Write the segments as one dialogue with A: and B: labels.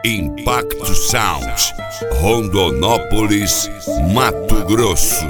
A: Impacto Sound, Rondonópolis, Mato Grosso.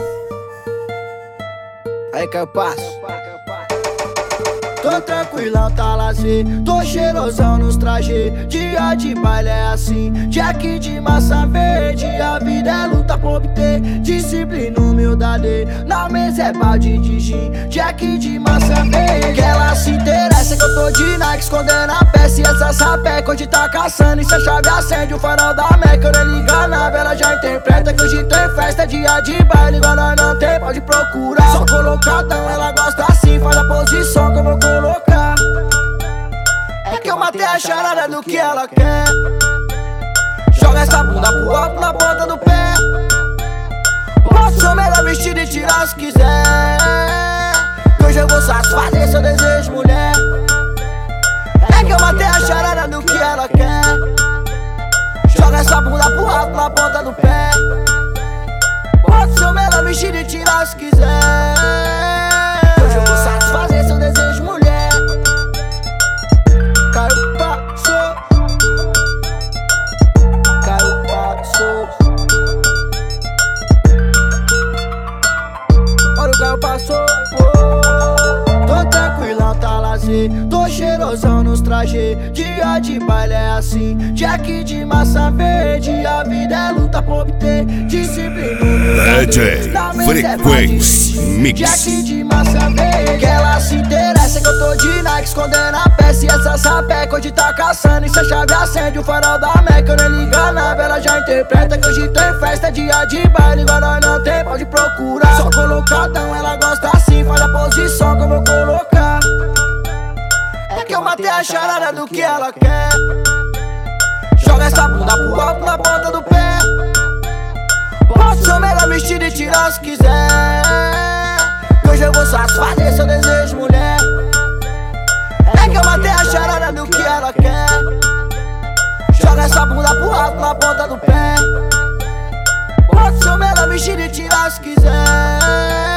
B: Aí que eu passo. Tô tranquilão, tá lazer. Tô cheirosão nos trajes. Dia de baile é assim. Jack de massa verde. A vida é luta pra obter disciplina, humildade. Na mesa é balde de gin. Jack de massa verde. Que ela se interessa que eu tô de Nike, escondendo a peça. E essa sapeca hoje tá caçando. E se a chave acende o farol da Meca, eu nem liga nave. Ela já interpreta que hoje tem festa. Dia de baile, igual nós não tem, pode procurar. Só colocadão, ela gosta assim. Faz a posição que eu vou colocar. É que eu matei a charada do que ela quer. Joga essa bunda pro alto na ponta do pé. Posso ser melhor vestido e tirar se quiser. Que hoje eu vou satisfazer seu desejo, mulher. É que eu matei a charada do que ela quer. Joga essa bunda pro alto na ponta do pé. Posso ser melhor vestido e tirar se quiser. Que hoje eu vou satisfazer seu desejo, mulher. Caiu, passou. Caiu, passou. Olha o Caio passou. Tô tranquilão, tá lazer. Tô cheirosão nos trajes. Dia de baile é assim. Jack de massa verde. A vida é luta pra obter disciplina.
A: DJ Frequência Mix.
B: Jack de massa verde. Que ela se interessa que eu tô de Nike, escondendo a peça. E essa sapeca hoje tá caçando. E se a chave acende o farol da Meca, eu nem liga nave. Ela já interpreta que hoje tem festa. Dia de baile, igual nós não tem, pode procurar. Só colocadão, ela gosta assim. Faz a posição que eu vou colocar. É que eu matei a charada do que ela quer. Joga essa bunda pro alto na ponta do pé. Posso ser melhor vestido e tirar se quiser. Que hoje eu vou satisfazer seu desejo, mulher. É que eu matei a charada do que ela quer. Joga essa bunda pro alto na ponta do pé. Posso ser melhor vestido e tirar se quiser.